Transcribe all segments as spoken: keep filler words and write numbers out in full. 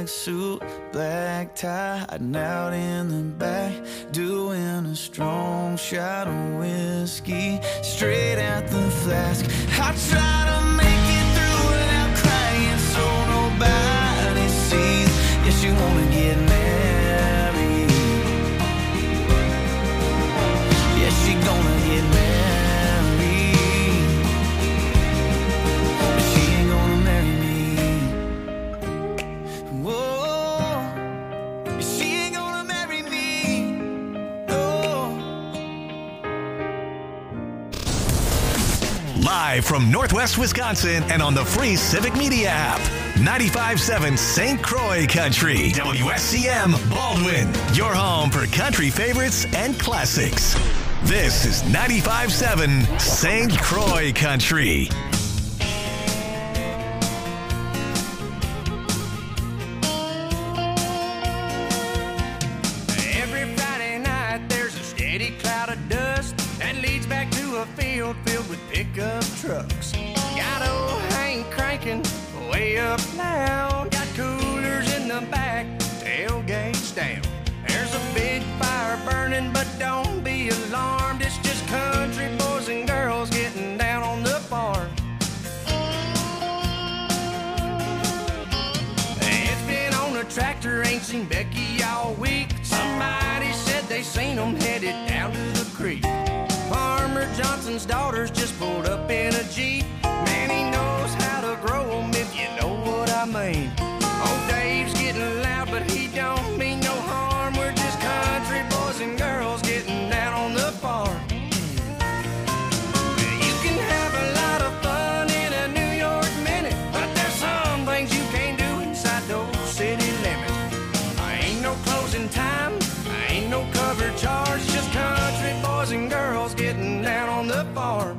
tracksuit, black tie, hiding out in the back, doing a strong shot of whiskey, straight out the flask. I try to make it through without crying, so nobody sees. Yeah, she wanna get married. Yeah, she gonna get married. Live from Northwest Wisconsin and on the free Civic Media app. ninety-five point seven Saint Croix Country. W S C M Baldwin. Your home for country favorites and classics. This is ninety-five point seven Saint Croix Country. Every Friday night there's a steady cloud of dust that leads back to a field filled with pickup trucks. Got old Hank cranking way up loud. Got coolers in the back, tailgates down. There's a big fire burning, but don't be alarmed. It's just country boys and girls getting down on the farm. It's been on the tractor, ain't seen Becky all week. Somebody said they seen them headed down to the creek. Farmer Johnson's daughters just pulled up in a Jeep. Man, he knows how to grow them, if you know what I mean. Old Dave's getting loud, but he don't mean no harm. We're just country boys and girls getting down on the farm. You can have a lot of fun in a New York minute, but there's some things you can't do inside those city limits. I ain't no closing time, I ain't no cover charge, just country boys and girls getting down on the farm.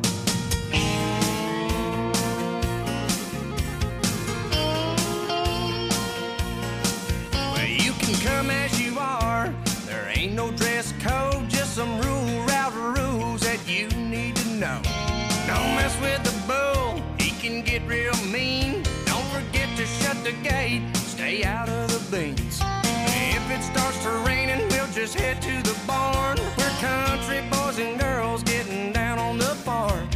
Well, you can come as you are, there ain't no dress code, just some rule route rules that you need to know. Don't mess with the bull, he can get real mean. Don't forget to shut the gate, stay out of the beans. If it starts to raining, we'll just head to the barn. We're country boys and girls getting down on the farm.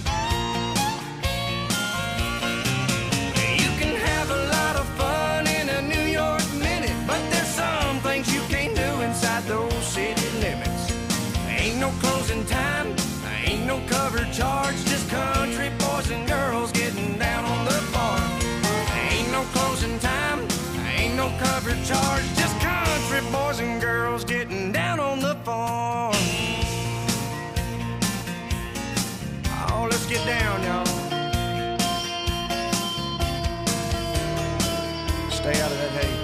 You can have a lot of fun in a New York minute, but there's some things you can't do inside those city limits. Ain't no closing time, ain't no cover charge, just country boys and girls getting down on the farm. Ain't no closing time, ain't no cover charge, just country boys and girls getting down on the farm. Oh, let's get down, y'all. Stay out of that hay.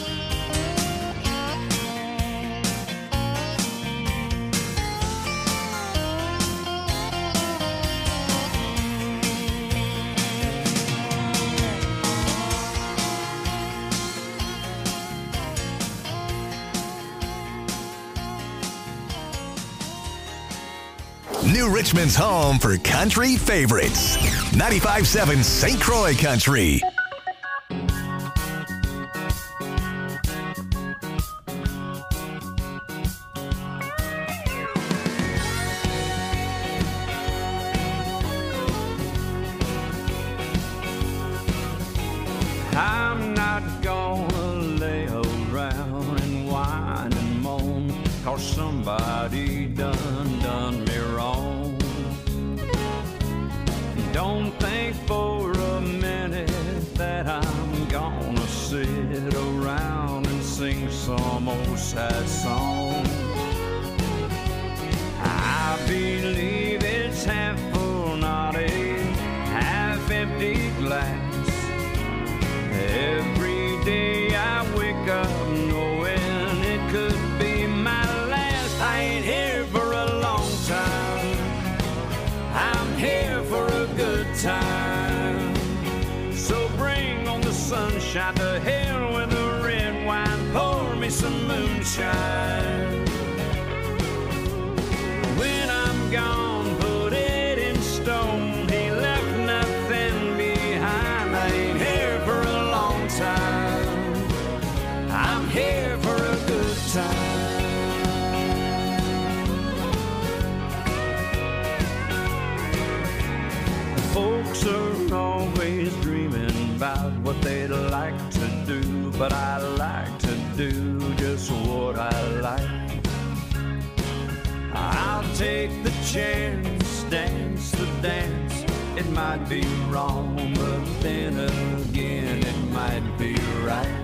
New Richmond's home for country favorites. ninety-five point seven Saint Croix Country. I'm not gonna lay around and whine and moan, 'cause somebody done done me wrong. Don't think for a minute that I'm gonna sit around and sing some old sad song. I believe it's half full, not a half empty glass. Every day I wake up knowing it could be my last. I ain't here for a long time, I'm here for a good time. So bring on the sunshine, to hell with the red wine, pour me some moonshine. When I'm gone, put it in stone, he left nothing behind. I ain't here for a long time, folks are always dreaming about what they'd like to do, but I like to do just what I like. I'll take the chance, dance the dance. It might be wrong, but then again it might be right.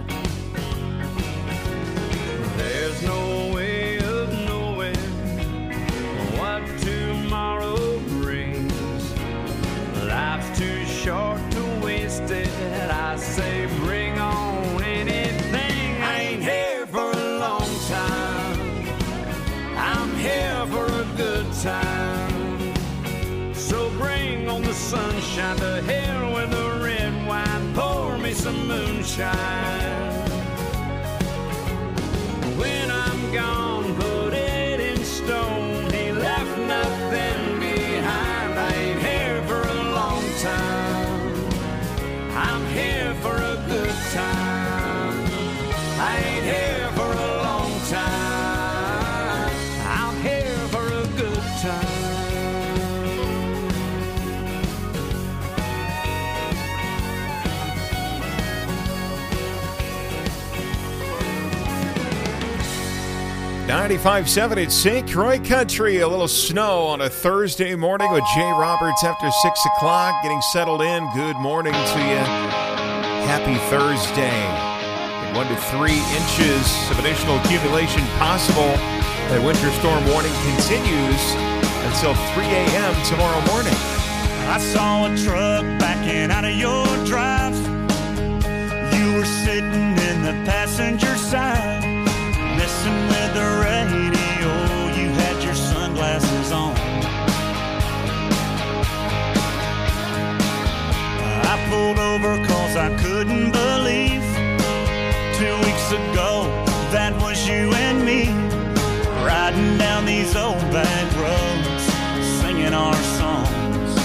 There's no way of knowing what tomorrow brings. Life's too short to waste it. I say bring on anything. I ain't here for a long time. I'm here for a good time. So bring on the sunshine, to hell with the red wine. Pour me some moonshine. When I'm gone, put it in stone. He left nothing behind. I ain't here for a long time. I'm here for a good time. I ain't here for a long time. I'm here for a good time. ninety-five point seven at Saint Croix Country. A little snow on a Thursday morning with Jay Roberts after six o'clock. Getting settled in. Good morning to you. Happy Thursday. One to three inches of additional accumulation possible. That winter storm warning continues until three a.m. tomorrow morning. I saw a truck backing out of your drive. You were sitting in the passenger side, messing with the radio. You had your sunglasses on. I pulled over cause I couldn't believe two weeks ago that was you and me, riding down these old back roads, singing our songs.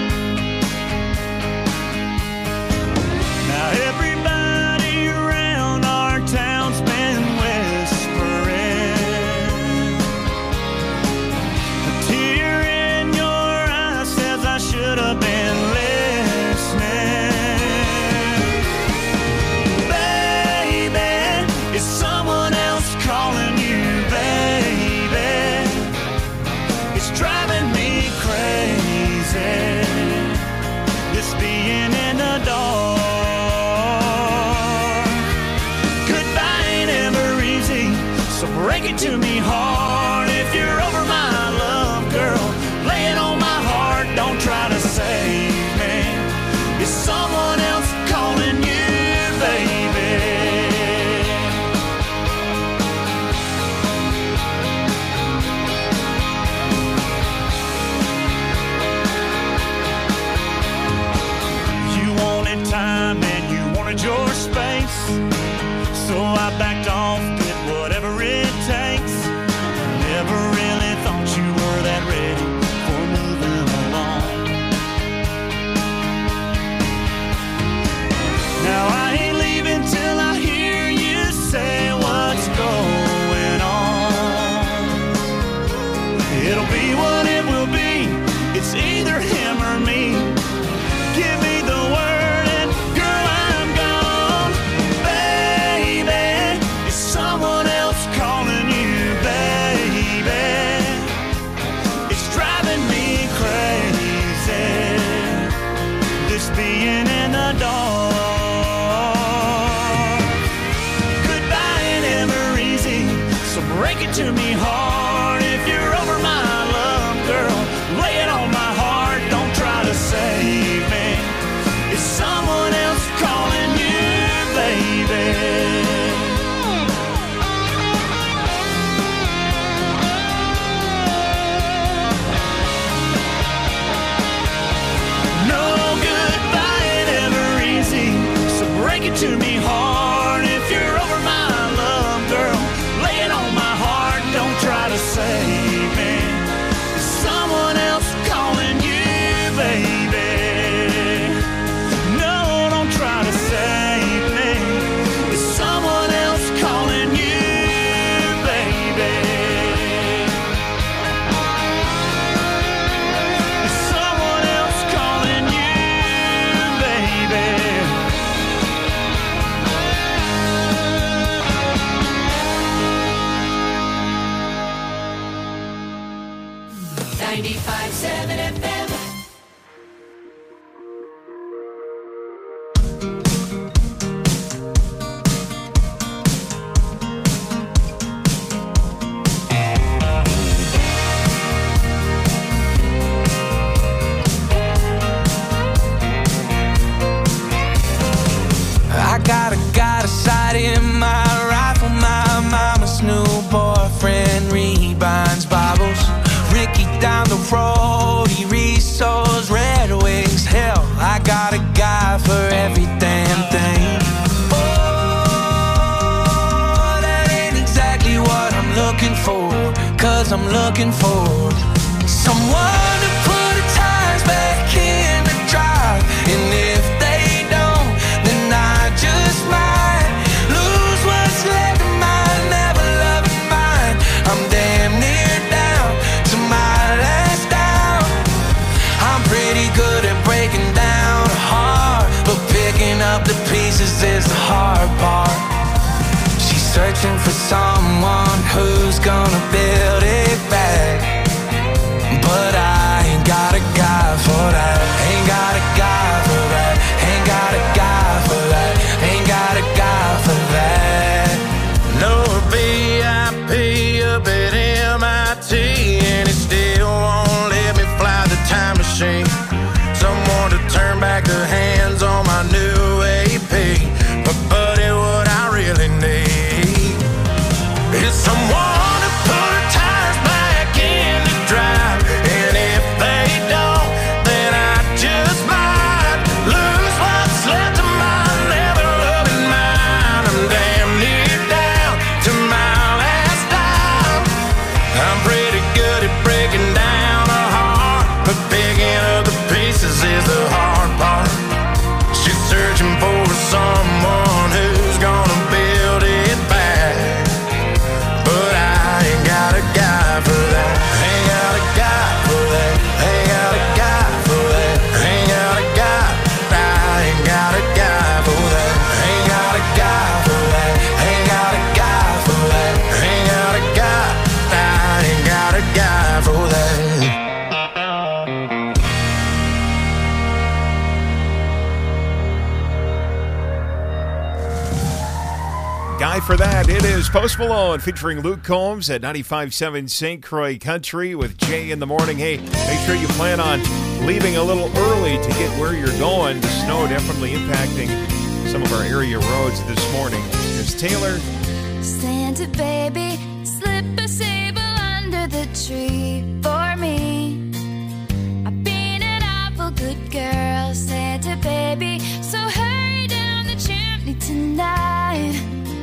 Now everybody around our town's been whispering. A tear in your eye says I should have been listening. Baby, is someone else calling you, baby? It's driving me crazy, this being in the dark. Goodbye ain't ever easy, so break it to me hard. If you're over my love, girl, lay it on my heart. Don't try to save me. Is someone else calling you, baby? You wanted time and you wanted your space, so I backed off, did whatever it takes. Never really thought you were that ready for moving along. Now I ain't leaving till I hear you say what's going on. It'll be what it will be, it's either him or me. Give me the word and girl, I'm gone. Baby, is someone else calling you, baby? It's driving me crazy, this being in the dark. Goodbye ain't ever easy, so break it to me hard. If you're over my love, girl, lay it on my heart. Don't try to save me. Is someone else calling you, baby? No, goodbye ain't ever easy, so break it to me hard. If you're over my love, girl, lay it on my heart. Don't off-roady, resource, Red Wings. Hell, I got a guy for every damn thing. Oh, that ain't exactly what I'm looking for, 'cause I'm looking for someone to put the tires back in the drive. And if they don't, then I just might lose what's left of my never loving mind. I'm damn near down to my last down. I'm pretty good at breaking down a heart, but picking up the pieces is the hard part. She's searching for someone who's gonna build it back, but I ain't got a guy for that. Ain't got a guy for that. Ain't got a guy for that. Ain't got a guy for that. No V I P up at M I T, and it still won't let me fly the time machine. Someone to turn back the hands on my new A P. But buddy, what I really need is someone to put tires back in the drive. And if they don't, then I just might lose what's left of my never loving mind. I'm damn near down to my last dime. I'm pretty good at breaking down a heart, but picking up the pieces is the hard part. She's searching for someone who's gonna build it back, but I ain't got a guy for that. Ain't got a guy for that. Ain't got a guy for that. Ain't got a guy. I ain't got a guy for that. Ain't got a guy for that. Ain't got a guy for that. Ain't got a guy. I ain't got a guy for that. Guy for that. It is Post Malone featuring Luke Combs at ninety-five point seven Saint Croix Country with Jay in the morning. Hey, make sure you plan on leaving a little early to get where you're going. The snow definitely impacting some of our area roads this morning. Here's Taylor. Santa baby, slip a sable under the tree for me. I've been an awful good girl, Santa baby, so hurry down the chimney tonight.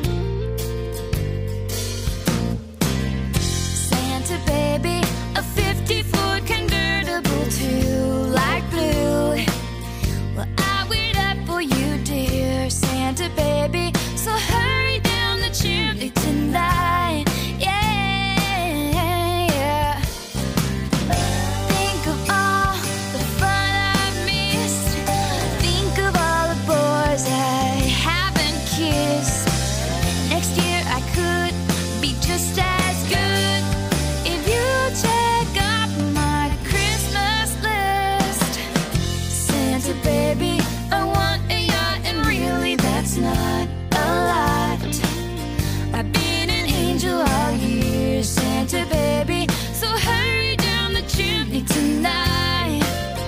Santa baby, a fifty Ford convertible too, light blue. Well, I wait up for you, dear Santa baby, so hurry down the chimney tonight. Yeah, yeah. Think of all the fun I've missed. Think of all the boys I haven't kissed. Next year I could be just as good if you check off my Christmas list. Santa baby, I want a yacht, and really that's not a lot. I've been an angel all year, Santa baby, so hurry down the chimney tonight.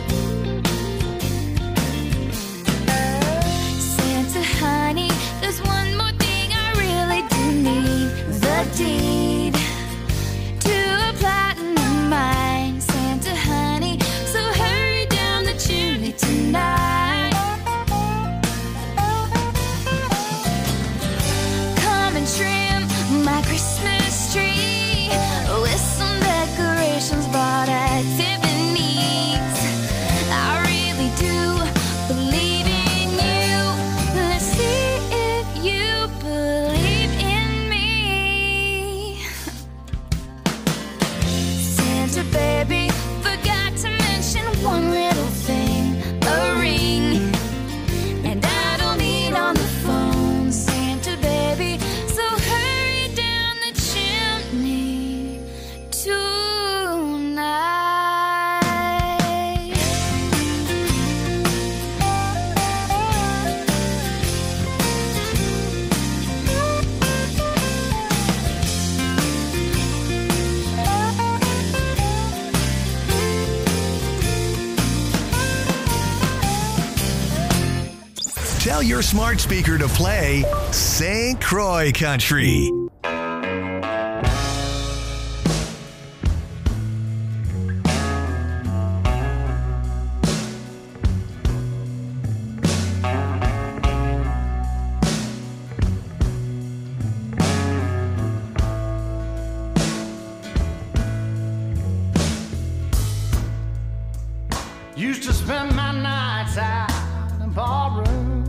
Santa honey, there's one more thing I really do need, the deed to a platinum mine, Santa honey, so hurry down the chimney tonight. Come and trim my Christmas tree with some decorations bought at Tiffany's. I really do believe in you. Let's see if you believe in me. Santa baby, forgot to mention one little thing, a ring. And I don't need on the phone, Santa baby, so hurry down the chimney tonight. Tell your smart speaker to play Saint Croix Country. spend my nights out in ballroom.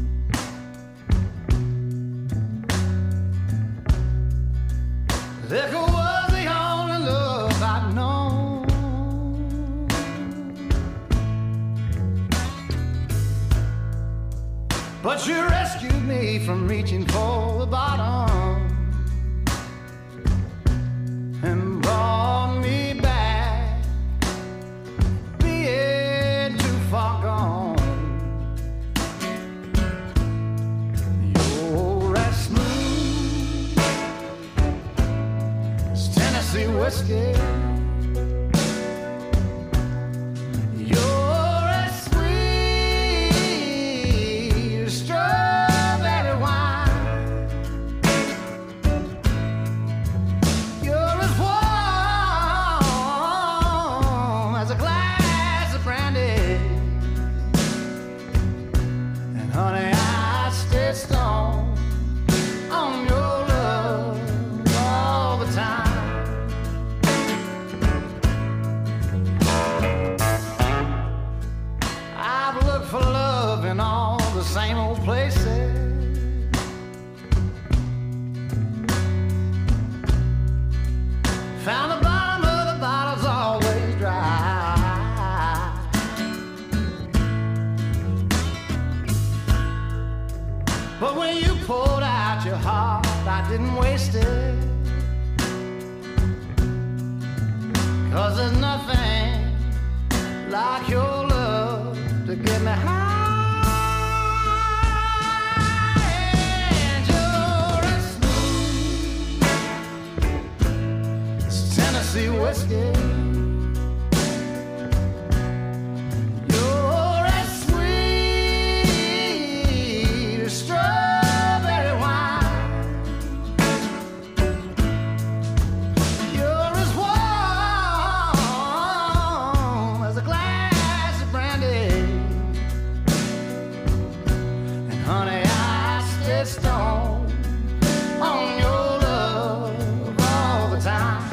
Liquor was the only love I'd known. But you rescued me from reaching for the bottom and brought me back, being too far gone. You're as smooth as Tennessee whiskey. You're as sweet as strawberry wine. You're as warm as a glass of brandy. And honey, I stay stoned on your love all the time. I've looked for love in all the same old places. Found the bottom of the bottle's always dry. But when you poured out your heart, I didn't waste it. 'Cause there's nothing like your love to get me high. And you're as smooth as Tennessee whiskey. You're as sweet as strawberry wine. You're as warm as a glass of brandy. And honey, I stay stoned on your love all the time.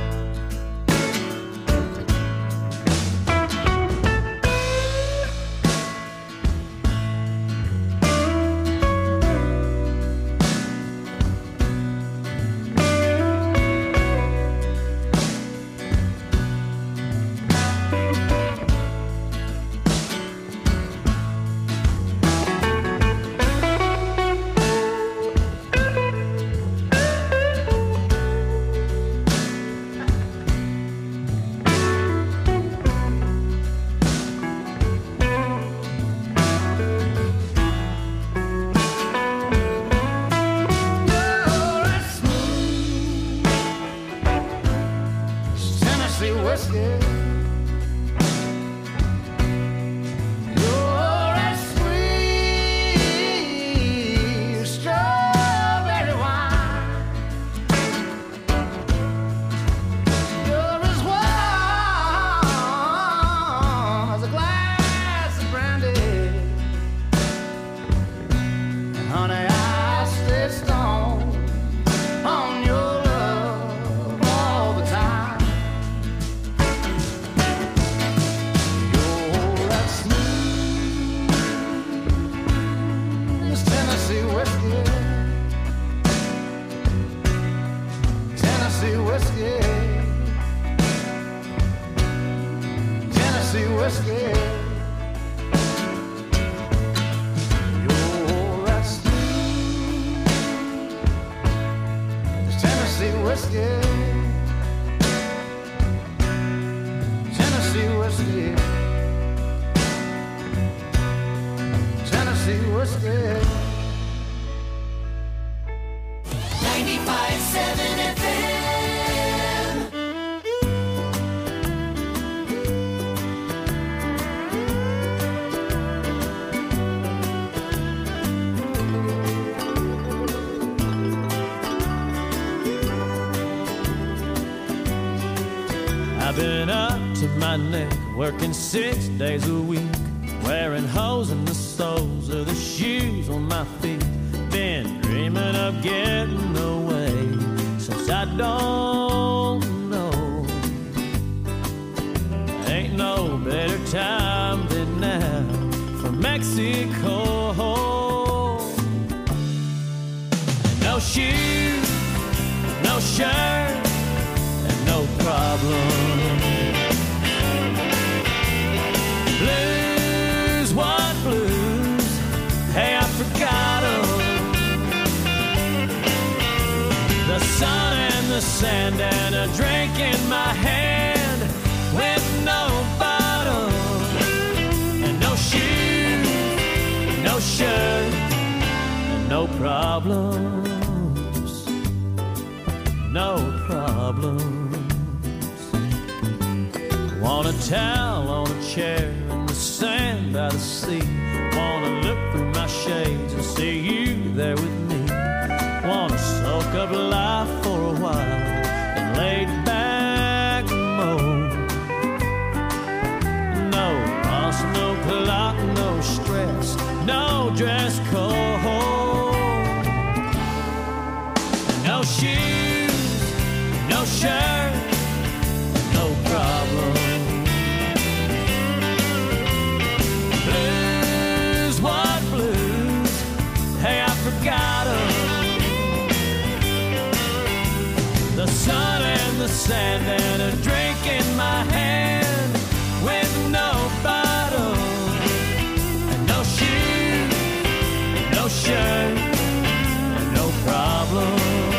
You're as smooth as Tennessee whiskey. You're as sweet as strawberry wine. You're as warm as a glass of brandy. And honey, I stay stoned on your love all the time. You're as smooth as Tennessee whiskey. Tennessee whiskey. Tennessee whiskey. You're as smooth as Tennessee whiskey. Tennessee whiskey. Tennessee whiskey. ninety-five point seven F M. I've been up to my neck, working six days a week, wearing holes in the soles of the shoes on my feet. Been dreaming of getting away since I don't know. Ain't no better time than Mexico. No shoes, no shirt, and no problem. Blues, what blues? Hey, I forgot 'em. The sun and the sand and a drink in my hand with no bottle and no shoes, no shirt, and no problems, no problems. Want a towel on a chair in the sand by the sea. Wanna look through my shades and see you there with me. Wanna soak up life for a while and lay back mode. No boss, no clock, no stress, no dress code. No shoes, no shirt, no problem. Blues, what blues? Hey, I forgot 'em. The sun and the sand and a drink in my hand with no bottle and no shoes, no shirt, and no problem.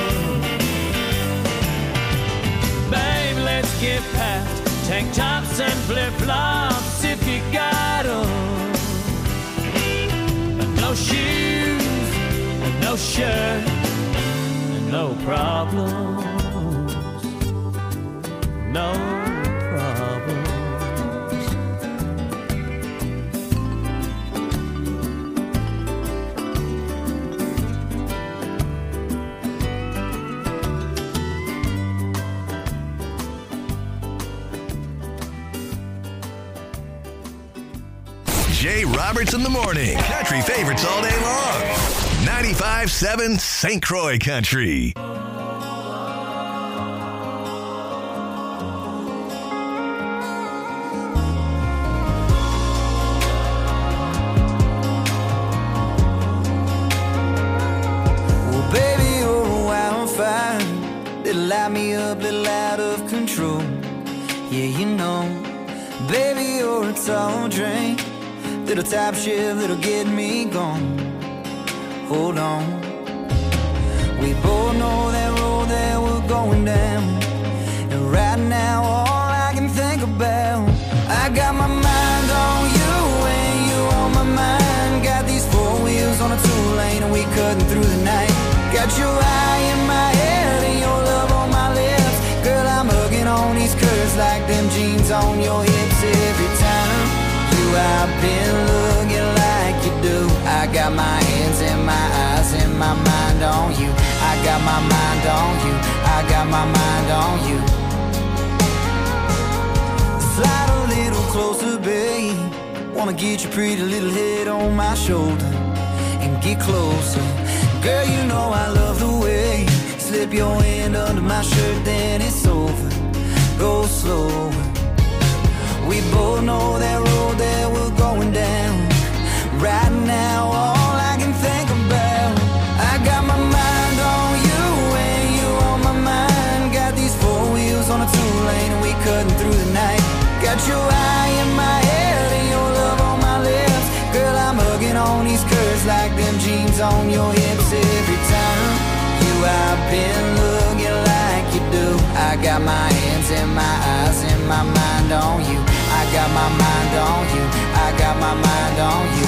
Babe, let's get past tank tops and flip-flops if you got 'em. No shoes, no shirt, and no problem. No problems. Jay Roberts in the morning. Country favorites all day long. ninety-five seven Saint Croix Country. Light me up, little out of control. Yeah, you know, baby, you're a tall drink, little top shift that'll get me gone. Hold on, we both know that road that we're going down, and right now all I can think about, I got my mind on you and you on my mind. Got these four wheels on a two lane and we cutting through the night. Got your eye in my head and your love on my lips. Girl, I'm hugging on these curves like them jeans on your hips. Every time you I've been looking like you do. I got my hands and my eyes and my mind on you. I got my mind on you. I got my mind on you. Slide a little closer, babe. Wanna get your pretty little head on my shoulder and get closer. Girl, you know I love the way you slip your hand under my shirt, then it's over. Go slower. We both know that road that we're going down. Right now, all I can think about, I got my mind on you and you on my mind. Got these four wheels on a two lane and we cutting through the night. Got your eye in my head and your love on my lips. Girl, I'm hugging on these curves like them jeans on your hips. Every time you I've been looking like you do. I got my hands and my eyes and my mind on you. I got my mind on you. I got my mind on you.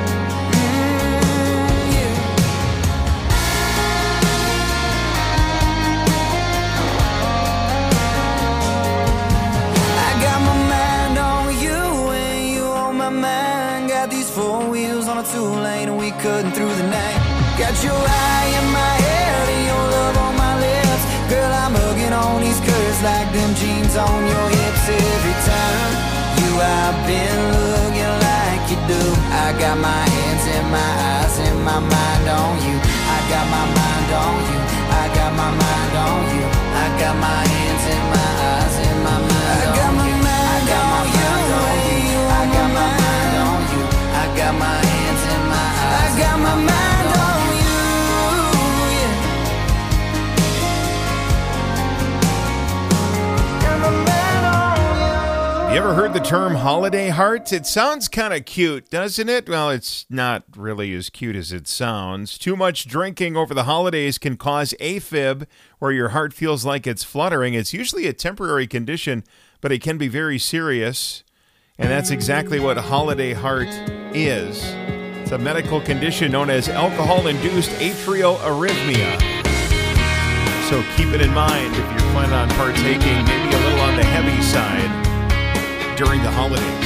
Mm, yeah. I got my mind on you and you on my mind. Got these four wheels on a two lane and we cutting through the night. Got your eye in my head and your love on my lips. Girl, I'm hugging on these curves like them jeans on your hips. Every time you I've been looking like you do. I got my hands and my eyes and my mind on you. I got my mind on you. I got my mind on you. I got my hands and my eyes and my mind on you. I got my mind on you. I got my mind on you. I got my heard the term holiday heart? It sounds kind of cute, doesn't it? Well, it's not really as cute as it sounds. Too much drinking over the holidays can cause AFib, where your heart feels like it's fluttering. It's usually a temporary condition, but it can be very serious. And that's exactly what holiday heart is. It's a medical condition known as alcohol-induced atrial arrhythmia. So keep it in mind if you're planning on partaking, maybe a little on the heavy side during the holidays.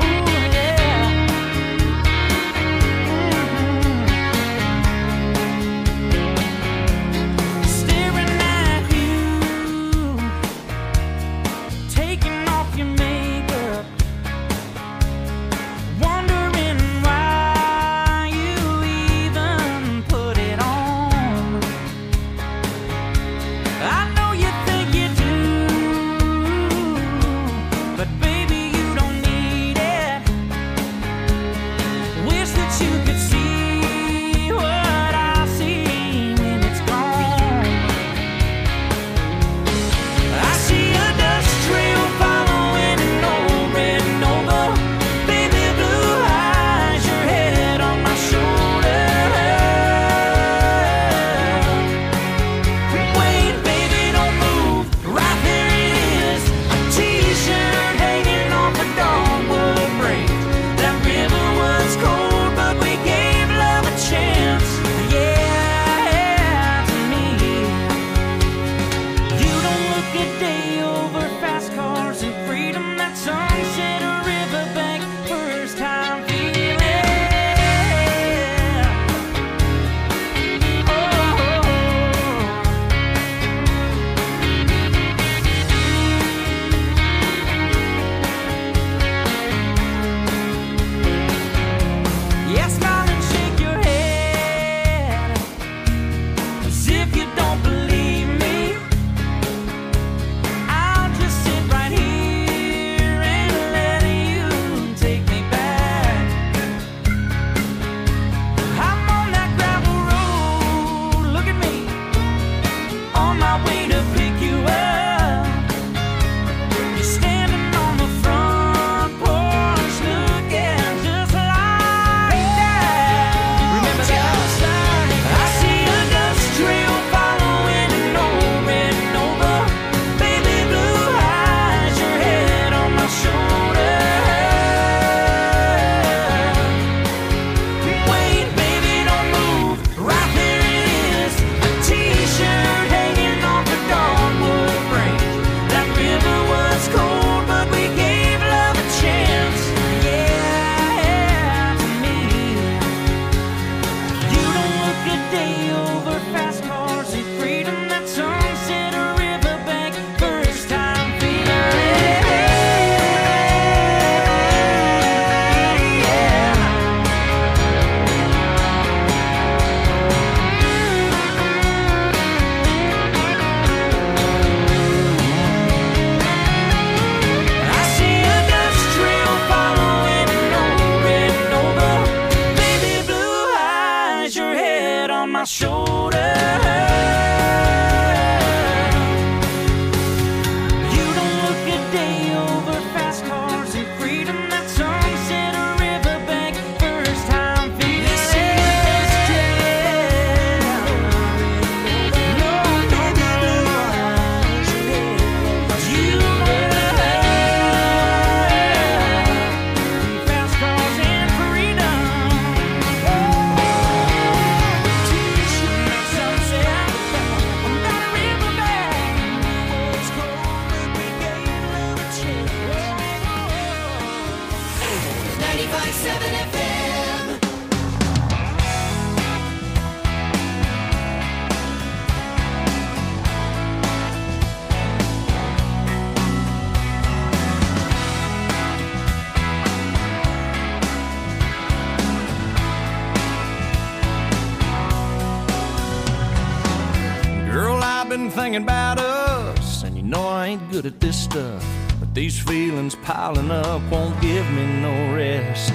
Thinking about us, and you know I ain't good at this stuff, but these feelings piling up won't give me no rest.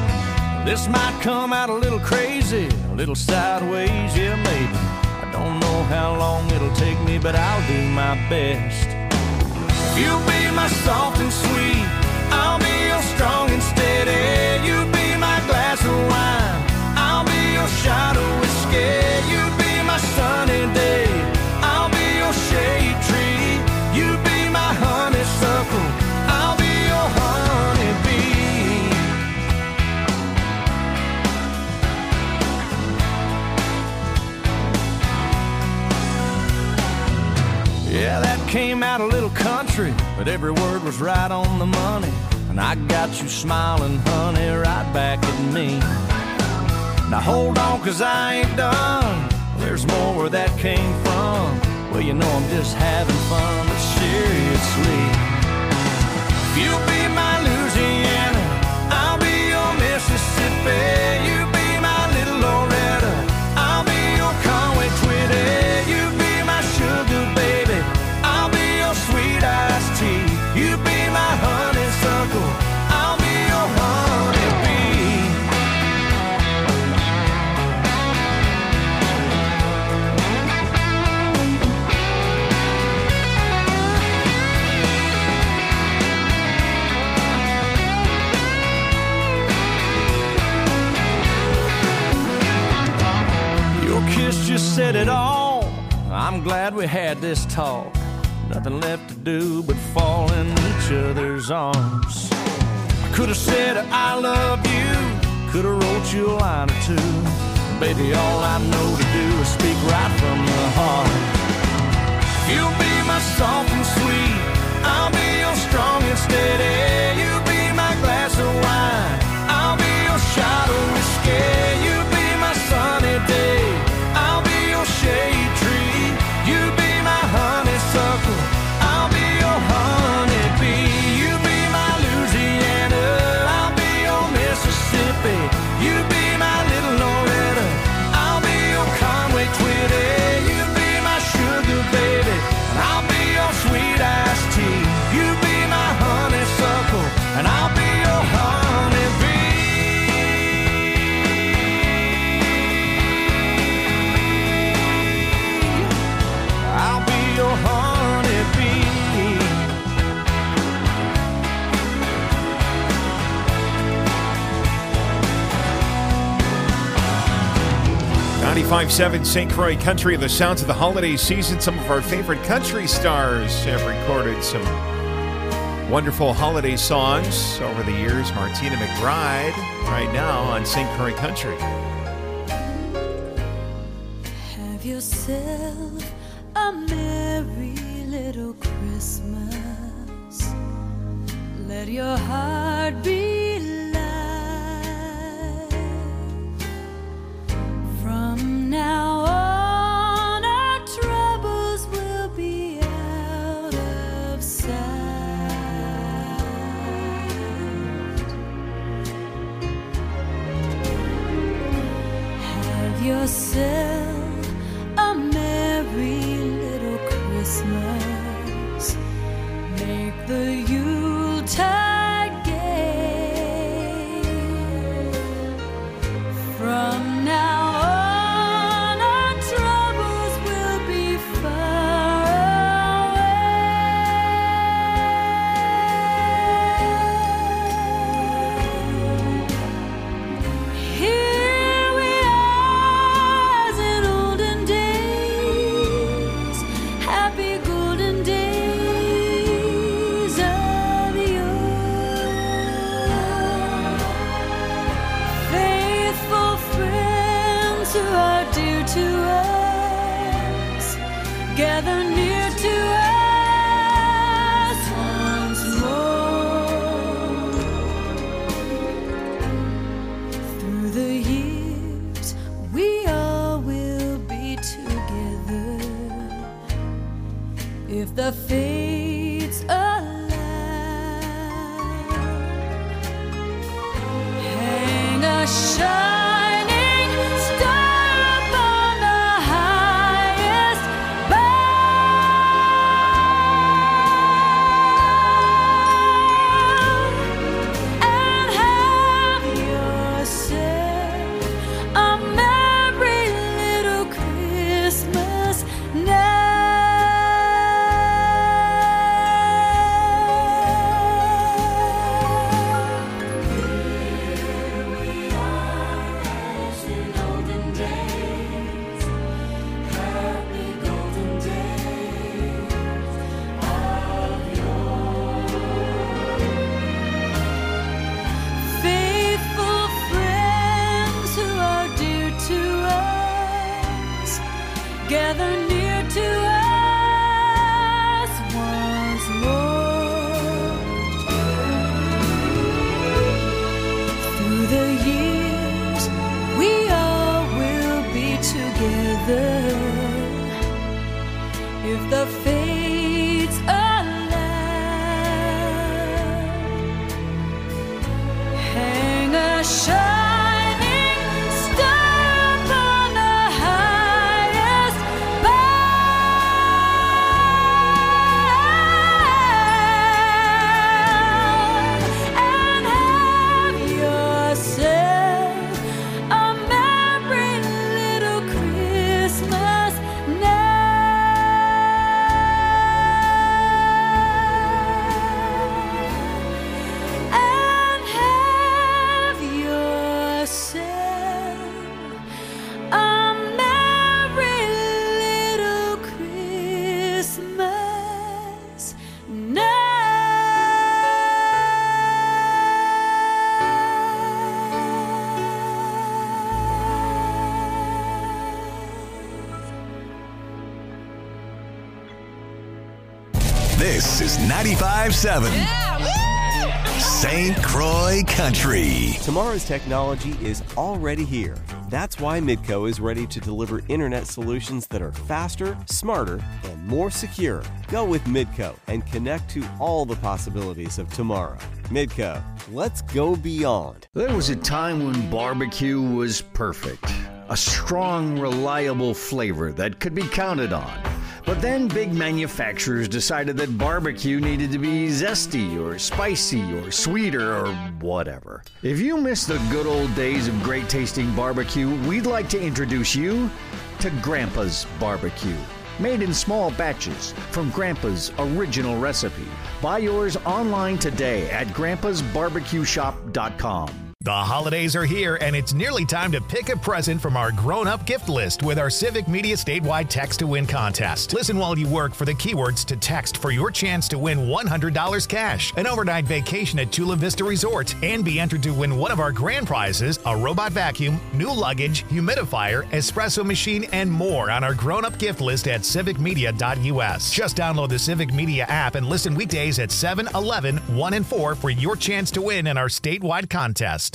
This might come out a little crazy, a little sideways, yeah maybe. I don't know how long it'll take me, but I'll do my best. You'll be my soft and sweet, I'll be your strong and steady. You be my glass of wine. I'll be your shot of whiskey. You be my sunny day. I'll be your shade tree. You be my honeysuckle. I'll be your honeybee. Yeah, that came out a little country, but every word was right on the money. And I got you smiling, honey, right back at me. Now hold on, cause I ain't done. There's more where that came from. Well, you know I'm just having fun, but seriously, you'll be my Louisiana, I'll be your Mississippi. You be my little Loretta, I'll be your Conway Twitty. You be my sugar baby, I'll be your sweet iced tea. You be my honeysuckle, I'll be your honeybee. Your kiss just said it all. I'm glad we had this talk. Nothing left to do but fall in each other's arms. I could have said I love you, could have wrote you a line or two. Baby, all I know to do is speak right from the heart. You'll be my soft and sweet, I'll be your strong and steady. You be my glass of wine, I'll be your shot of whiskey. You be my sunny day, I'll be your shade tree. You be my honeysuckle, I'll be your honeybee. You be my Louisiana, I'll be your Mississippi. You be my little Loretta, I'll be your Conway Twitty. You be my sugar baby, and I'll be your sweet iced tea. You be my honeysuckle, and I'll be your honeybee. I'll be your honeybee. ninety-five point seven Saint Croix Country, the sounds of the holiday season. Some of our favorite country stars have recorded some wonderful holiday songs over the years. Martina McBride right now on Saint Croix Country. Have yourself a merry little Christmas. Let your heart be light. From now on, our troubles will be out of sight. Have yourself a merry little Christmas. Make the Yuletide gay. From now on, our troubles will be far away. Here we are as in olden days, happy golden days of yore. Faithful friends who are dear to us, gather near to us once more. Through the years, we all will be together if the fates allow. Hang a shining star upon the highest bough, and have yourself a merry little Christmas now. gather near to us once more. Through the years, we all will be together. If the fates allow, hang a shining star upon the highest bough, and have yourself a merry little Christmas now. And have yourself a merry little Christmas This is ninety-five seven Saint Croix Country. Tomorrow's technology is already here. That's why Midco is ready to deliver internet solutions that are faster, smarter, and more secure. Go with Midco and connect to all the possibilities of tomorrow. Midco, let's go beyond. There was a time when barbecue was perfect. A strong, reliable flavor that could be counted on. But then big manufacturers decided that barbecue needed to be zesty or spicy or sweeter or whatever. If you miss the good old days of great tasting barbecue, we'd like to introduce you to Grandpa's Barbecue. Made in small batches from Grandpa's original recipe. Buy yours online today at grandpas barbecue shop dot com. The holidays are here, and it's nearly time to pick a present from our grown-up gift list with our Civic Media statewide Text to Win contest. Listen while you work for the keywords to text for your chance to win one hundred dollars cash, an overnight vacation at Chula Vista Resort, and be entered to win one of our grand prizes, a robot vacuum, new luggage, humidifier, espresso machine, and more on our grown-up gift list at civic media dot u s. Just download the Civic Media app and listen weekdays at seven, eleven, one, and four for your chance to win in our statewide contest.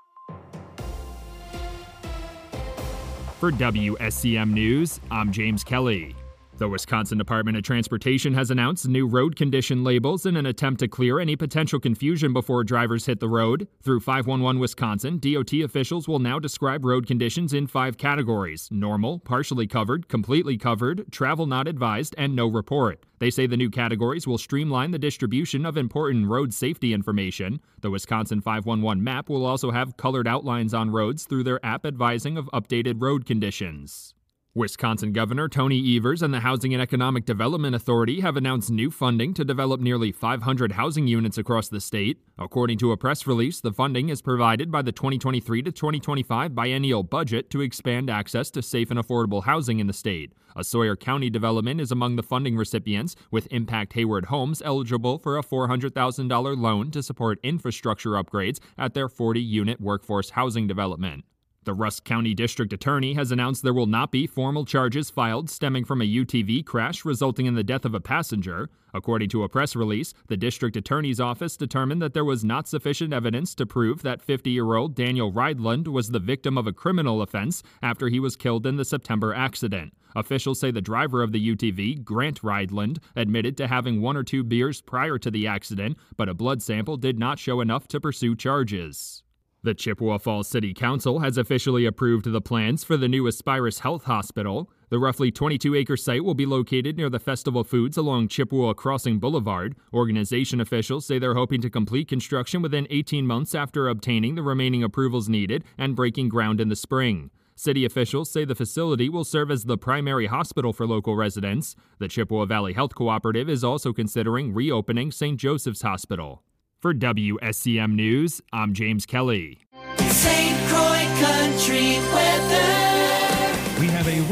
For W S C M News, I'm James Kelly. The Wisconsin Department of Transportation has announced new road condition labels in an attempt to clear any potential confusion before drivers hit the road. Through five one one Wisconsin, D O T officials will now describe road conditions in five categories: normal, partially covered, completely covered, travel not advised, and no report. They say the new categories will streamline the distribution of important road safety information. The Wisconsin five one one map will also have colored outlines on roads through their app advising of updated road conditions. Wisconsin Governor Tony Evers and the Housing and Economic Development Authority have announced new funding to develop nearly five hundred housing units across the state. According to a press release, the funding is provided by the twenty twenty-three to twenty twenty-five biennial budget to expand access to safe and affordable housing in the state. A Sawyer County development is among the funding recipients, with Impact Hayward Homes eligible for a four hundred thousand dollars loan to support infrastructure upgrades at their forty-unit workforce housing development. The Rusk County District Attorney has announced there will not be formal charges filed stemming from a U T V crash resulting in the death of a passenger. According to a press release, the District Attorney's Office determined that there was not sufficient evidence to prove that fifty-year-old Daniel Rydland was the victim of a criminal offense after he was killed in the September accident. Officials say the driver of the U T V, Grant Rydland, admitted to having one or two beers prior to the accident, but a blood sample did not show enough to pursue charges. The Chippewa Falls City Council has officially approved the plans for the new Aspirus Health Hospital. The roughly twenty-two acre site will be located near the Festival Foods along Chippewa Crossing Boulevard. Organization officials say they're hoping to complete construction within eighteen months after obtaining the remaining approvals needed and breaking ground in the spring. City officials say the facility will serve as the primary hospital for local residents. The Chippewa Valley Health Cooperative is also considering reopening Saint Joseph's Hospital. For W S C M News, I'm James Kelly. Saint Croix Country weather. We have a windy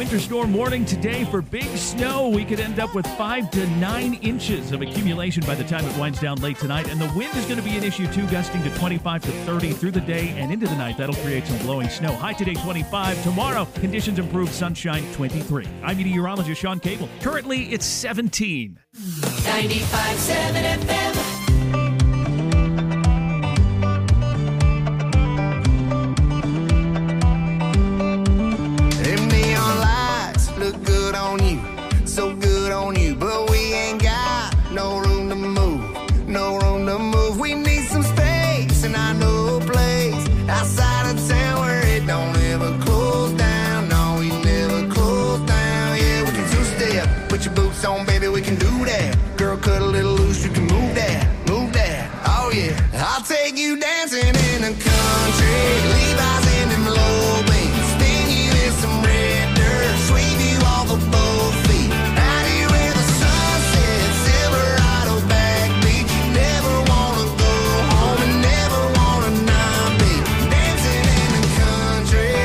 winter storm warning today for big snow. We could end up with five to nine inches of accumulation by the time it winds down late tonight. And the wind is going to be an issue too, gusting to twenty-five to thirty through the day and into the night. That'll create some blowing snow. High today, twenty-five. Tomorrow, conditions improve, sunshine, twenty-three. I'm meteorologist Sean Cable. Currently, it's seventeen. ninety-five point seven F M. Look good on you, so good on you, but we ain't got no room to move, no room to move. We need some space, and I know a place outside of town where it don't ever close down. No, we never close down. Yeah, we can two-step, put your boots on, baby, we can do that. Girl, cut a little loose, you can move that, move that. Oh yeah, I'll take you dancing in the country, Levi's in them low beams, spin you in some red dirt, sweep you off of both feet, out here where the sun sets, Silverado backbeat. You never wanna go home and never wanna not be dancing in the country,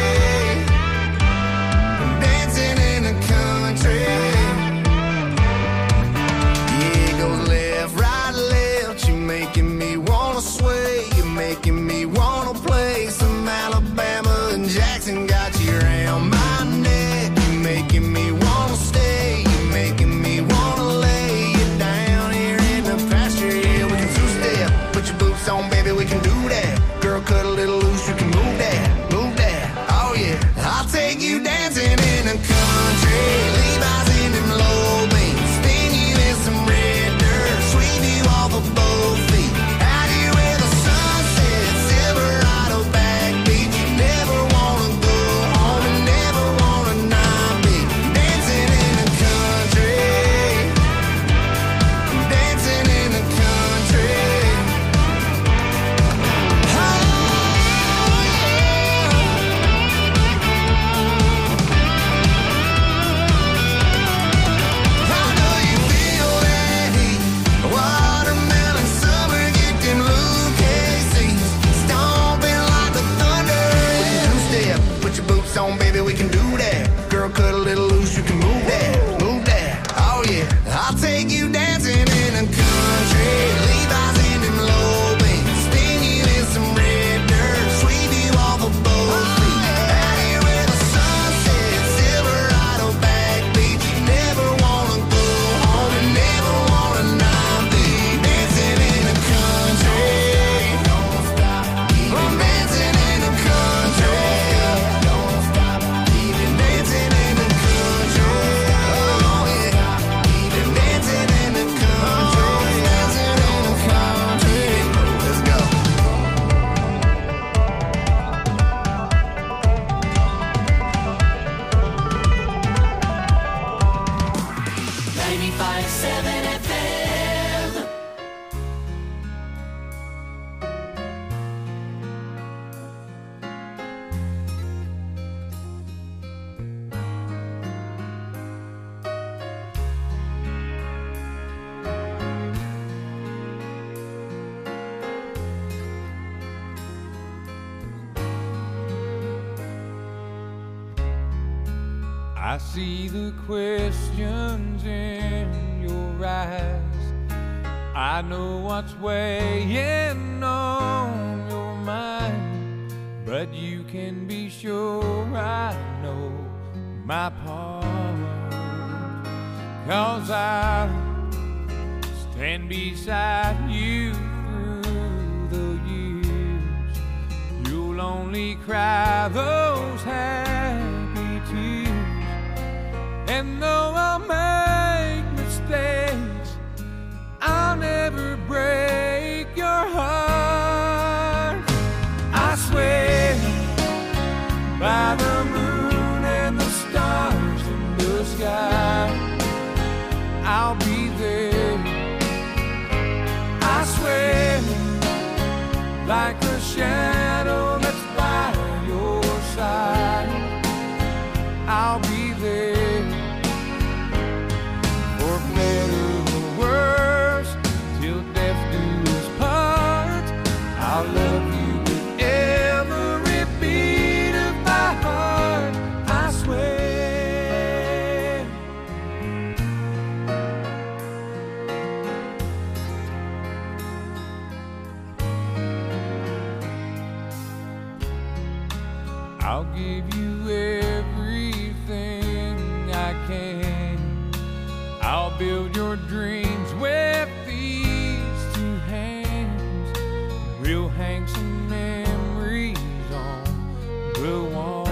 dancing in the country. Yeah, it goes left, right, left. You're making me wanna sway, you're making me wanna play some Alabama and Jackson. Got you around my neck, you're making me wanna stay, you're making me wanna lay you down here in the pasture. Yeah, we can two-step, put your boots on, baby, we can do that. Girl, cut a little loose, you can move that, move that. Oh yeah, I'll take you dancing in the country, Levi's in them low beams, spin you in some red dirt, sweep you off of both feet, out here where the sun sets, Silverado backbeat. You never wanna go home and never wanna not be dancing in the country, dancing in the country. Oh yeah. How do you feel that heat? Watermelon summer, get them Lucasies, stomping like the thunder. Yeah. Two-step, put your boots on, baby, we can do that. Girl, cut a little loose, you can move that, move that. Oh yeah, I'll take you dancing in the country, Levi's in them low beams, spin you in some red dirt, sweep you off of both feet, out here where the sun sets, Silverado backbeat. You never wanna go home and never wanna not be dancing in the country. Don't stop, I'm dancing in the country. Don't stop, even dancing in the country. Oh yeah, even dancing in the country, dancing in the country. Let's go. ninety-five point seven F M. I see the questions in your eyes. I know what's weighing on your mind, but you can be sure I know my part. 'Cause I stand beside you through the years. You'll only cry those happy tears. And though I'll make mistakes, I'll never break your heart. I swear by the moon and the stars in the sky, I'll be there. I swear like a shadow that's by your side, I'll be there. For better or worse, till death do us part, I'll love you with every beat of my heart. I'll give you everything I can. I'll build your dreams with these two hands. We'll hang some memories on the wall.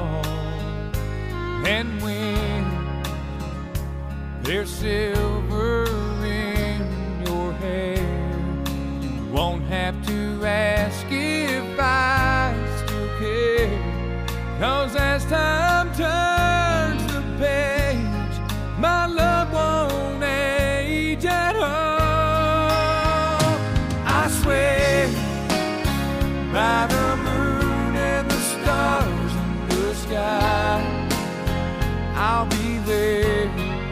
And when there's silver in your hair, you won't have to ask if I still care. 'Cause as time turns the page, my love won't age at all. I swear by the moon and the stars in the sky, I'll be there.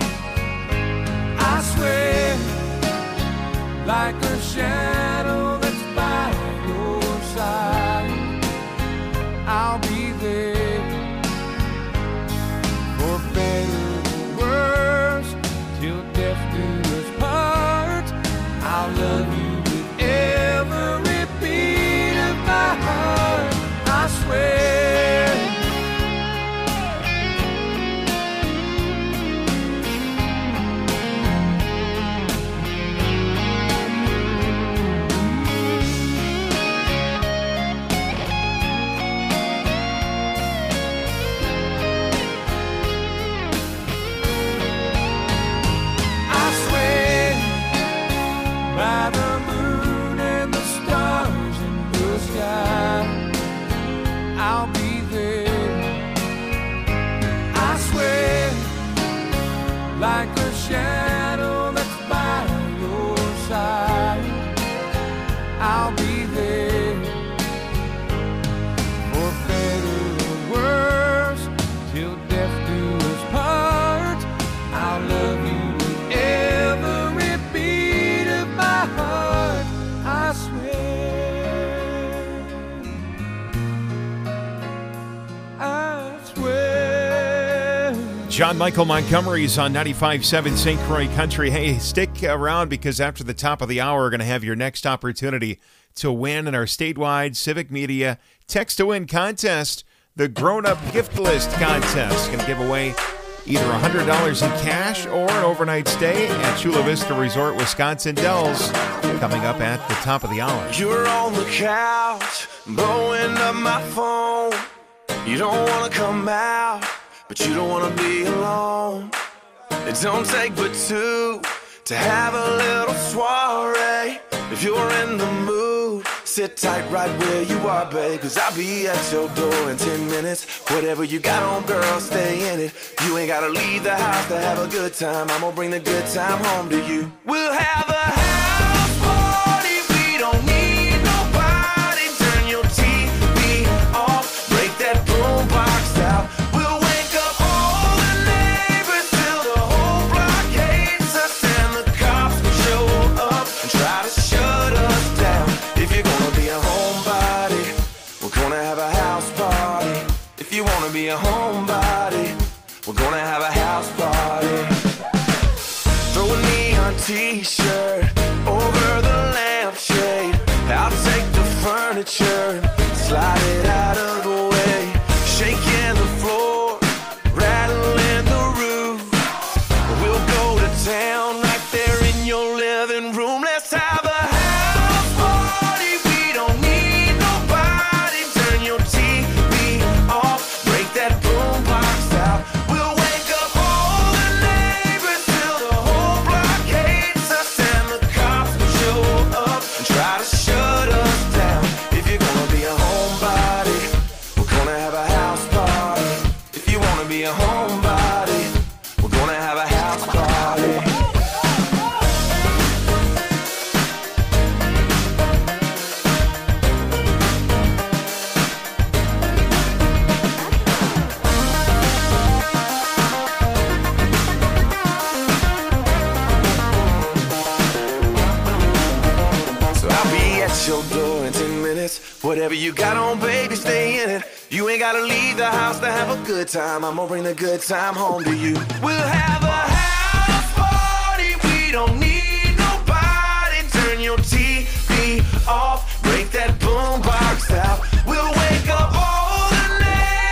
I swear, like a shadow that's by your side, I'll be there. For better or worse, till death do us part, I'll love you with every beat of my heart. I swear. By the moon and the stars in the sky, I'll be there. I swear, like a shadow that's by your side, I'll be there. For better or worse, till death do us part, I'll love you with every beat of my heart, I swear, I swear. John Michael Montgomery's on ninety-five point seven Saint Croix Country. Hey, stick around because after the top of the hour, we're going to have your next opportunity to win in our statewide Civic Media Text to Win contest, the Grown Up Gift List contest. Going to give away either one hundred dollars in cash or an overnight stay at Chula Vista Resort, Wisconsin Dells, coming up at the top of the hour. You're on the couch, blowing up my phone. You don't want to come out, but you don't want to be alone. It don't take but two to have a little soiree. If you're in the mood, sit tight right where you are, babe, 'cause I'll be at your door in ten minutes. Whatever you got on, girl, stay in it. You ain't gotta leave the house to have a good time. I'm gonna bring the good time home to you. We'll have a house party. We don't need nobody. Turn your T V off. Break that boombox out. We'll wake up all the neighbors till the whole block hates us, and the cops will show up and try to shut us down. If you're gonna be a homebody, we're gonna have a house party. If you wanna be a homebody, we're gonna have a house party. Throw a neon t-shirt over the lampshade. I'll take the furniture and slide it out of the way. Shaking the floor, rattling the roof. We'll go to town right there in your living room. Let's have a house party. We don't need nobody. Turn your T V off. Break that boombox out. We'll wake up all the neighbors till the whole block hates us, and the cops will show up and try to shut us down. If you're gonna be a homebody, we're gonna have a house party. If you wanna be a homebody, we're gonna have a house party. So I'll be at your door in ten minutes. Whatever you got on, baby, stay in it. You ain't gotta leave the house to have a good time. I'm gonna bring the good time home to you. We'll have a house party. We don't need nobody. Turn your T V off. Break that boombox out. We'll wake up all the neighbors.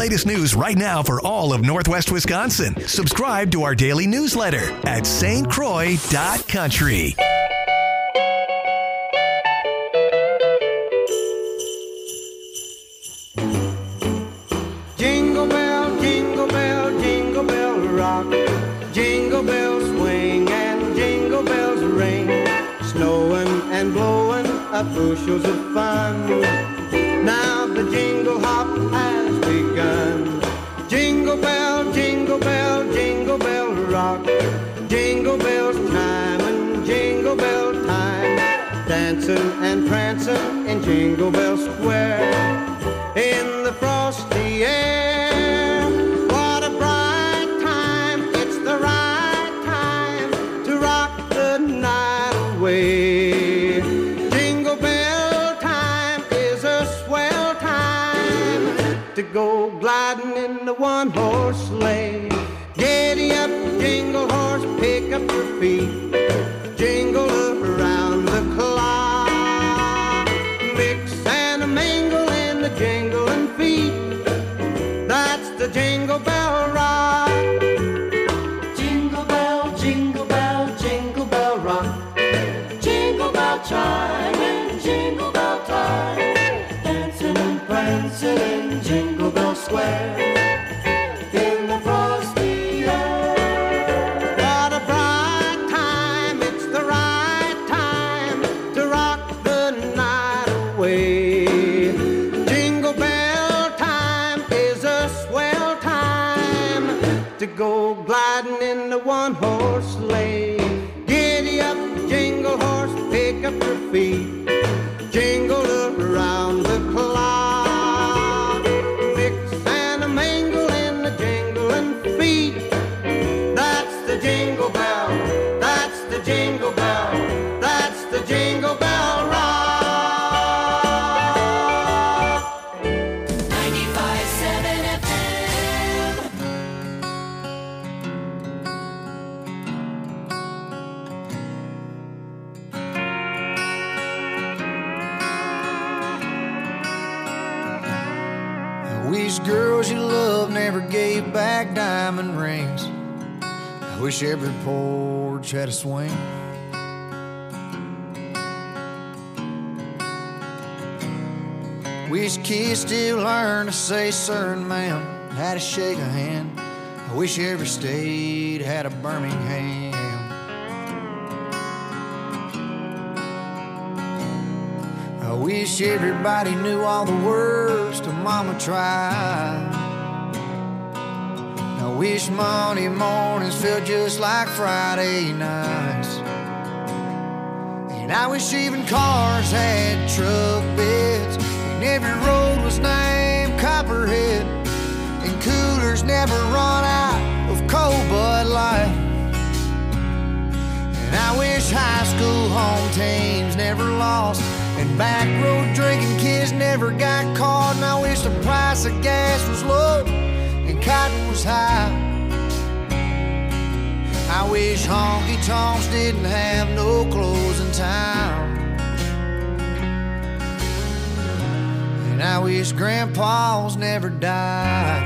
latest news right now for all of Northwest Wisconsin. Subscribe to our daily newsletter at S T Croix dot country. Jingle bell, jingle bell, jingle bell rock. Jingle bells swing and jingle bells ring. Snowing and blowing up bushels of fun. Now the jingle hop has begun. Jingle bell, jingle bell, jingle bell rock. Jingle bells chime and jingle bell time. Dancing and prancing in Jingle Bell Square. In the frosty air, what a bright time. It's the right time to rock the night away. Jingle bell time is a swell time to go gliding in the one-horse sleigh. Giddy up, jingle horse, pick up your feet. Jingle around the clock. Mix and a mingle in the jingling feet. That's the Jingle Bell Rock. Jingle bell, jingle bell, jingle bell rock. Jingle bell chime and jingle bell time. Dancing and prancing in Jingle Bell Square. In the frosty air. What a bright time, it's the right time to rock the night away. Jingle bell time is a swell time to go gliding in the one-horse sleigh. Giddy up, jingle horse, pick up your feet. Jingle around the clock. Mix and a mingle in the jingling feet. That's the Jingle Bell, that's the Jingle Bell, that's the Jingle Bell Rock. ninety-five seven F M. I wish girls you love never gave back diamond rings. I wish every porch had a swing. Wish kids still learn to say sir and ma'am, how to shake a hand. I wish every state had a Birmingham. I wish everybody knew all the words to Mama Tried. I wish Monday mornings felt just like Friday nights. And I wish even cars had truck beds, and every road was named Copperhead, and coolers never run out of cold Bud Light. And I wish high school home teams never lost, and back road drinking kids never got caught. And I wish the price of gas was low and cotton was high. I wish honky tonks didn't have no closing time. And I wish grandpas never died.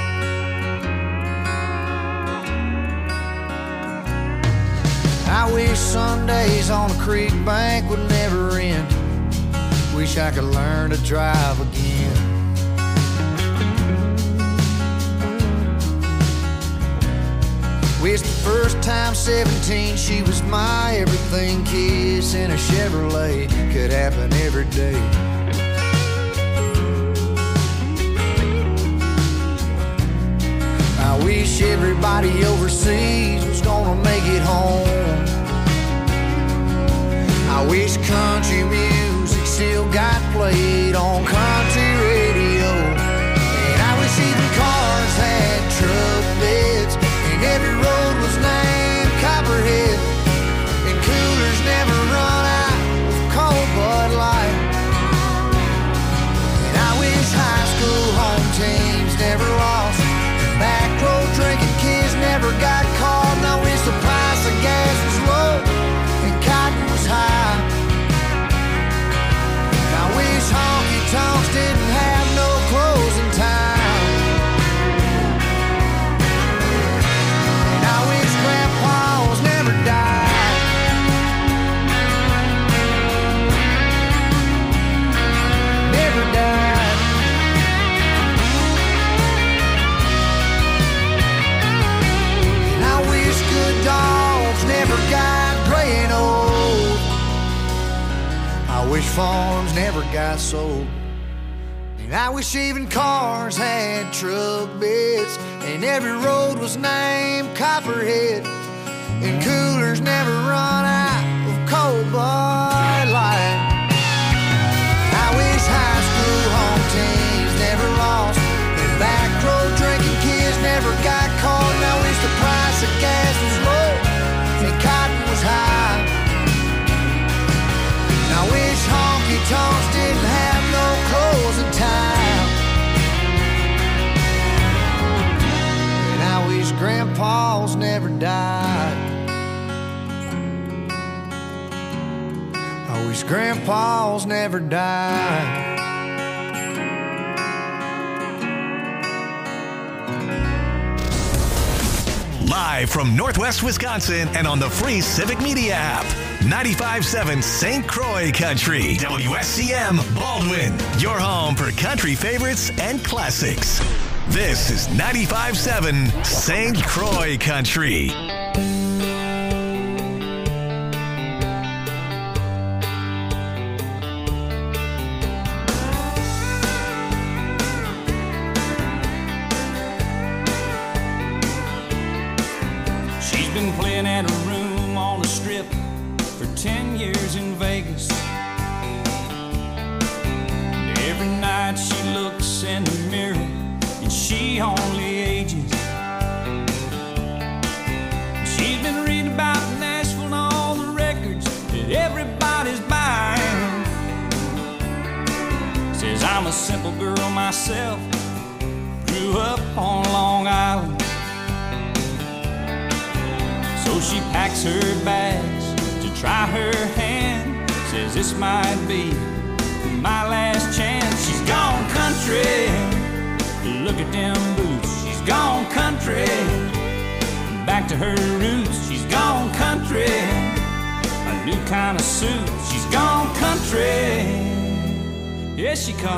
I wish Sundays on a creek bank would never end. Wish I could learn to drive again. Wish the first time seventeen she was my everything. Kiss in a Chevrolet could happen every day. I wish everybody overseas was gonna make it home. I wish country music still got played on country radio. And I wish even cars had truck beds, and every road was named Copperhead, and coolers never run out of cold Bud Light. And I wish high school home teams never lost, and back road drinking kids never got caught. And I wish the price of gas was low and cotton was high. I wish honky tonks didn't have farms never got sold. And I wish even cars had truck beds, and every road was named Copperhead, and coolers never run out of cold Bud Light. I wish high school home teams never lost, and back road drinking kids never got caught. And I wish the price of gas was low and cotton was high. And I wish honky tonks didn't have no closing time. And I wish grandpas never died. I wish grandpas never died. Live from Northwest Wisconsin and on the free Civic Media app. ninety-five point seven Saint Croix Country. W S C M Baldwin. Your home for country favorites and classics. This is ninety-five point seven Saint Croix Country. Playing at a room on the strip for ten years in Vegas. And every night she looks in the mirror and she only ages. She's been reading about Nashville and all the records that everybody's buying. Says I'm a simple girl myself, grew up on Long Island. So she packs her bags to try her hand. Says this might be my last chance. She's gone country, look at them boots. She's gone country, back to her roots. She's gone country, a new kind of suit. She's gone country, yes she comes.